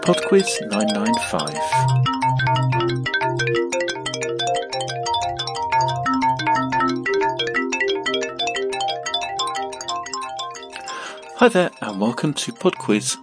PodQuiz 995. Hi there and welcome to PodQuiz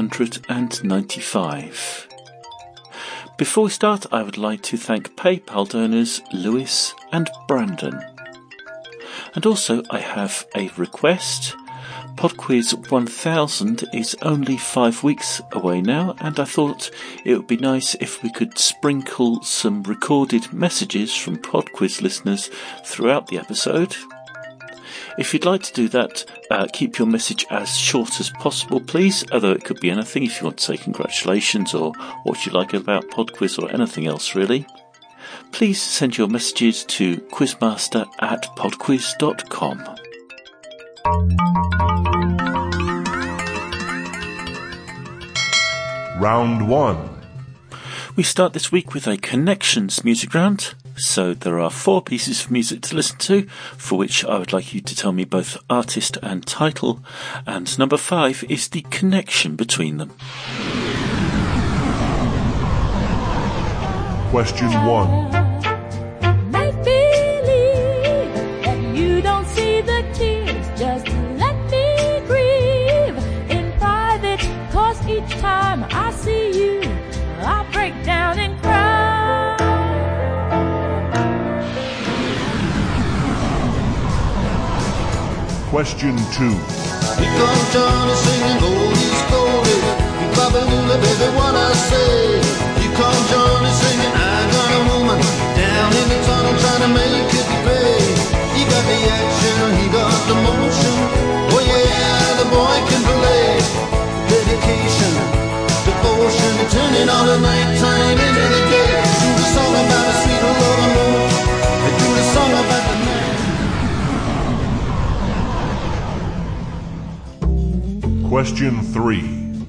995. Before we start, I would like to thank PayPal donors Lewis and Brandon. And also I have a request. PodQuiz 1000 is only 5 weeks away now, and I thought it would be nice if we could sprinkle some recorded messages from PodQuiz listeners throughout the episode. If you'd like to do that, keep your message as short as possible, please, although it could be anything if you want to say congratulations or what you like about PodQuiz or anything else really. Please send your messages to quizmaster@podquiz.com. Round 1. We start this week with a Connections music round. So there are 4 pieces of music to listen to, for which I would like you to tell me both artist and title. And number 5 is the connection between them. Question 1. Make believe that you don't see the tears. Just let me grieve in private, 'cause each time I see you, I break down and cry. Question 2. Here comes Johnny singing Goldie's Goldie. You Babylula, baby, what I say. Here comes Johnny singing I got a woman down in the tunnel trying to make it pay. He got the action, he got the motion. Oh yeah, the boy can play. Dedication, devotion, turning all the nighttime into the day. Do the song about a sweet love and more. Do the song about the night. Question 3.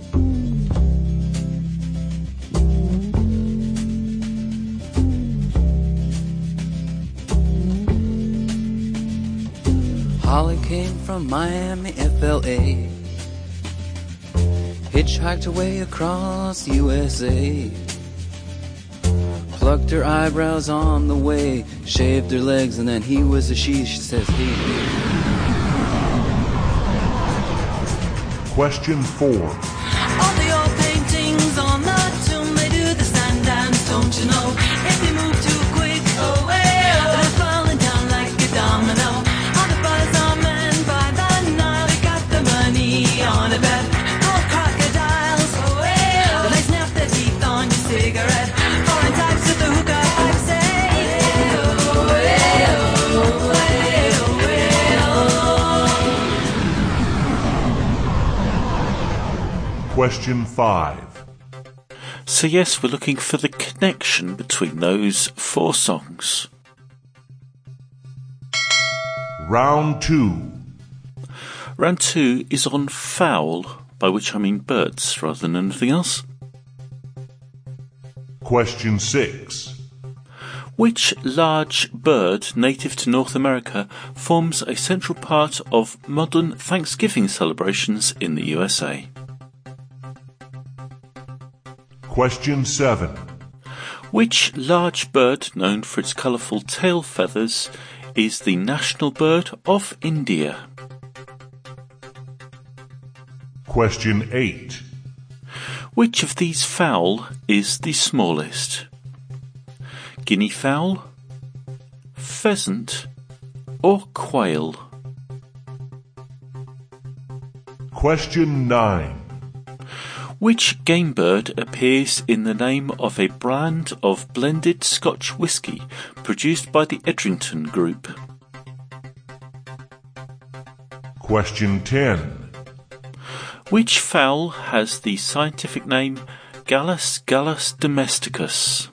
Holly came from Miami, FLA. Hitchhiked away across USA. Plucked her eyebrows on the way. Shaved her legs and then he was a she says he. Question 4. All the old paintings on the tomb, they do the sand dance, don't you know? If you move too quick, oh well, they're falling down like a domino. All the buzz are men by the Nile, they got the money on a bet. All crocodiles, oh well, they snap their teeth on your cigarette. Foreign types with the hookah pipe say, oh well, oh well, oh well. Question 5. So yes, we're looking for the connection between those 4 songs. Round 2. Round 2 is on fowl, by which I mean birds rather than anything else. Question 6. Which large bird native to North America forms a central part of modern Thanksgiving celebrations in the USA? Question 7. Which large bird, known for its colourful tail feathers, is the national bird of India? Question 8. Which of these fowl is the smallest? Guinea fowl, pheasant, or quail? Question 9. Which game bird appears in the name of a brand of blended Scotch whisky produced by the Edrington Group? Question 10. Which fowl has the scientific name Gallus gallus domesticus?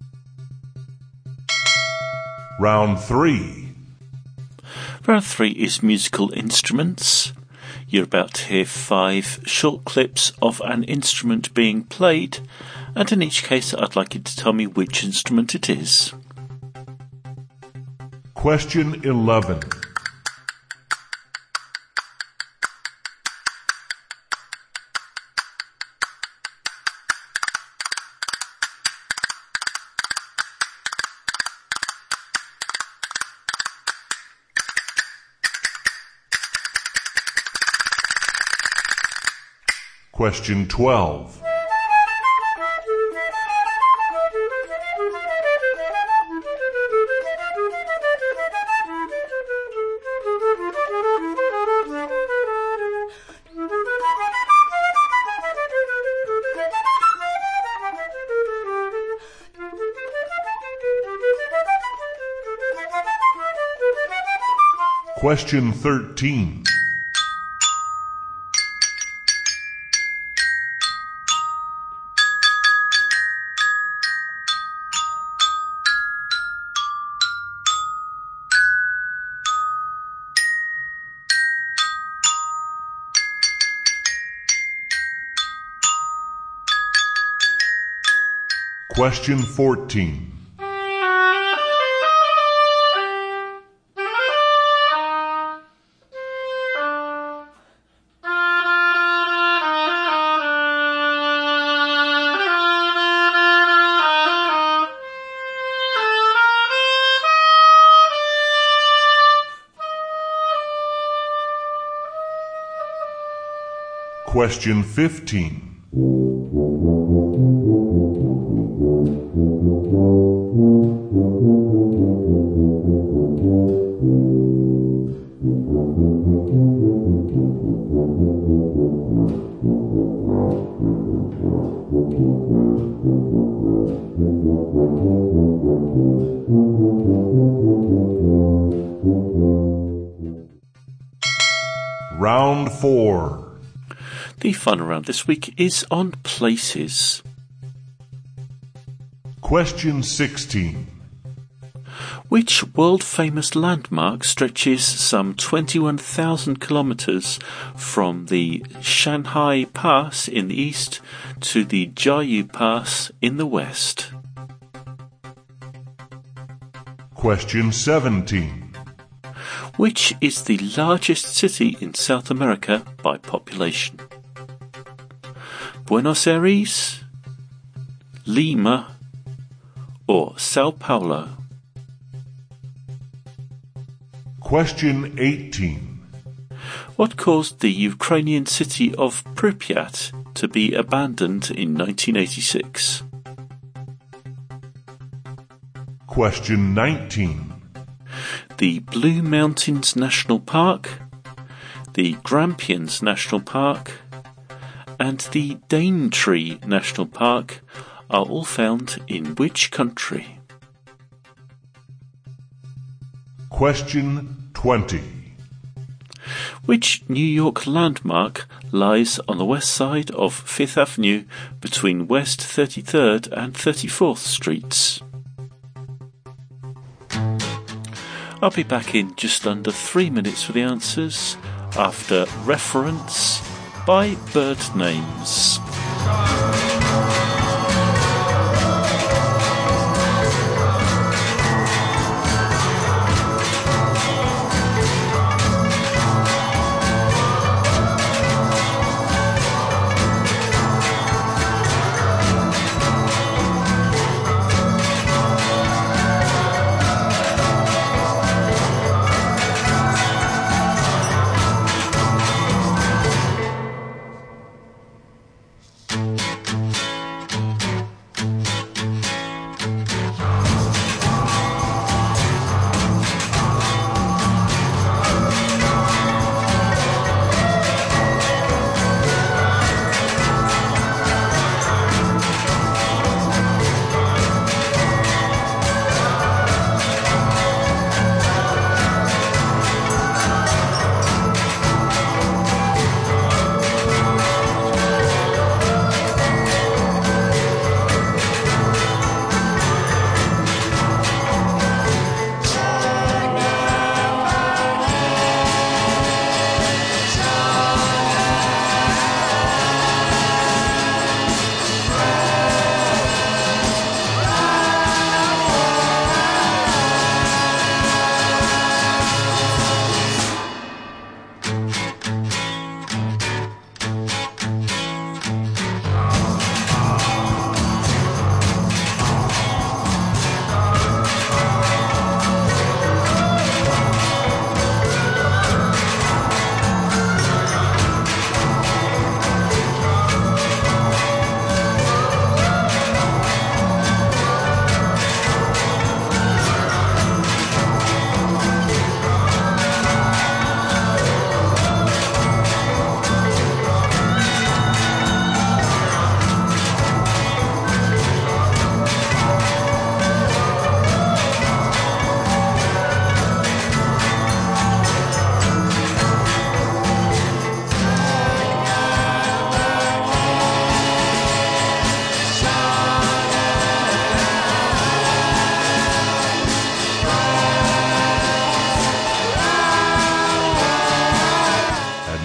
Round 3. Round 3 is musical instruments. You're about to hear 5 short clips of an instrument being played, and in each case I'd like you to tell me which instrument it is. Question 11. Question 12. Question 13. Question 14. Question 15. Round 4. The fun round this week is on places. Question 16. Which world-famous landmark stretches some 21,000 kilometres from the Shanhai Pass in the east to the Jiayu Pass in the west? Question 17. Which is the largest city in South America by population? Buenos Aires, Lima, or Sao Paulo? Question 18. What caused the Ukrainian city of Pripyat to be abandoned in 1986? Question 19. The Blue Mountains National Park, the Grampians National Park, and the Daintree National Park are all found in which country? Question 20. Which New York landmark lies on the west side of Fifth Avenue between West 33rd and 34th Streets? I'll be back in just under 3 minutes for the answers after Reference by Bird Names.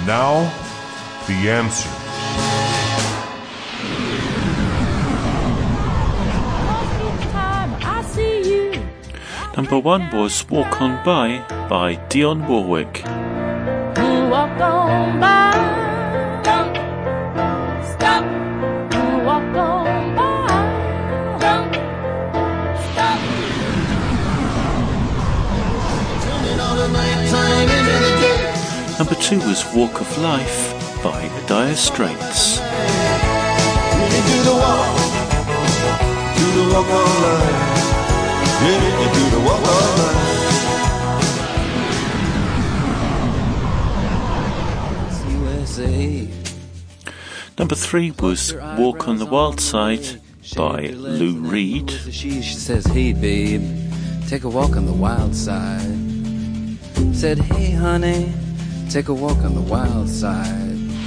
Now, the answer. Each time I see you, Number 1 was Walk On By Dionne Warwick. you walk on by. Don't stop. You walk on by. Don't stop. Turning all the nighttime into the day. Number 2 was Walk of Life by the Dire Straits. Really do the walk of life. Really do the walk of life. USA. Number 3 was Walk on the Wild Side by Lou Reed. She says, hey babe, take a walk on the wild side. Said, hey honey, take a walk on the wild side.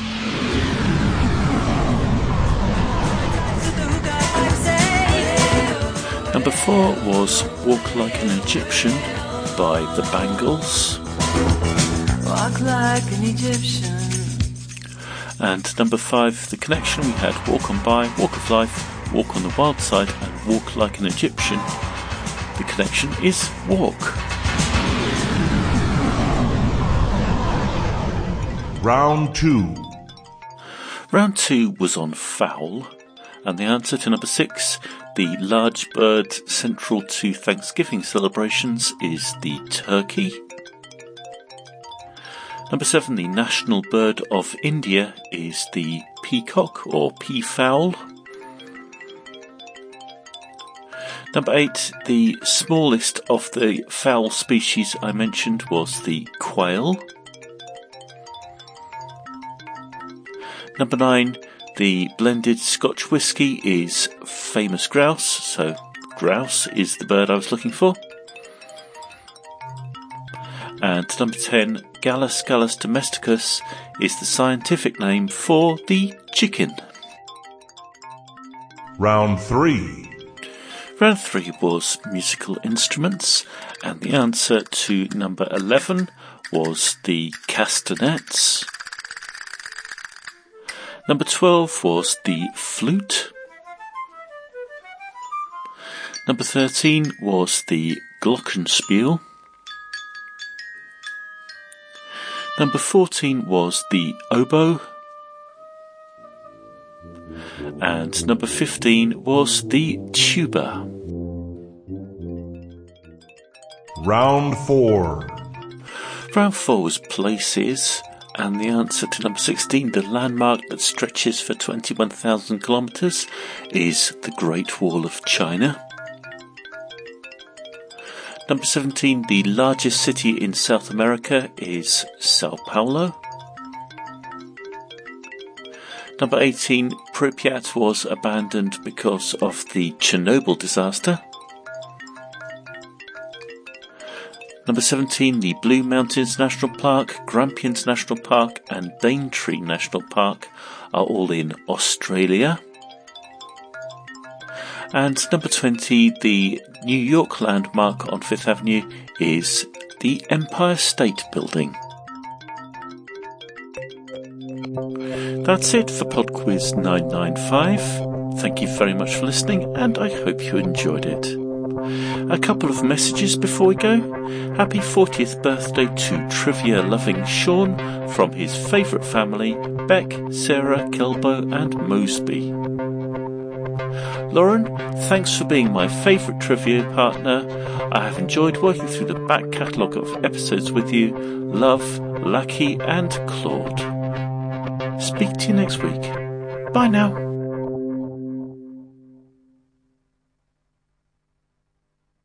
Number 4 was Walk Like an Egyptian by the Bangles. Walk like an Egyptian. And number 5, The Connection, we had Walk On By, Walk of Life, Walk on the Wild Side and Walk Like an Egyptian. The Connection is Walk. Round 2. Round 2 was on fowl, and the answer to number 6, the large bird central to Thanksgiving celebrations, is the turkey. Number 7, the national bird of India is the peacock or peafowl. Number 8, the smallest of the fowl species I mentioned was the quail. Number 9, the blended Scotch whisky is famous grouse, so grouse is the bird I was looking for. And number 10, Gallus gallus domesticus is the scientific name for the chicken. Round 3. Round 3 was musical instruments, and the answer to number 11 was the castanets. Number 12 was the flute. Number 13 was the glockenspiel. Number 14 was the oboe. And number 15 was the tuba. Round 4. Round 4 was places, and the answer to number 16, the landmark that stretches for 21,000 kilometres, is the Great Wall of China. Number 17, the largest city in South America is Sao Paulo. Number 18, Pripyat was abandoned because of the Chernobyl disaster. Number 17, the Blue Mountains National Park, Grampians National Park and Daintree National Park are all in Australia. And number 20, the New York landmark on Fifth Avenue is the Empire State Building. That's it for PodQuiz 995. Thank you very much for listening, and I hope you enjoyed it. A couple of messages before we go. Happy 40th birthday to trivia-loving Sean from his favourite family, Beck, Sarah, Kelbo and Mosby. Lauren, thanks for being my favourite trivia partner. I have enjoyed working through the back catalogue of episodes with you. Love, Lucky and Claude. Speak to you next week. Bye now.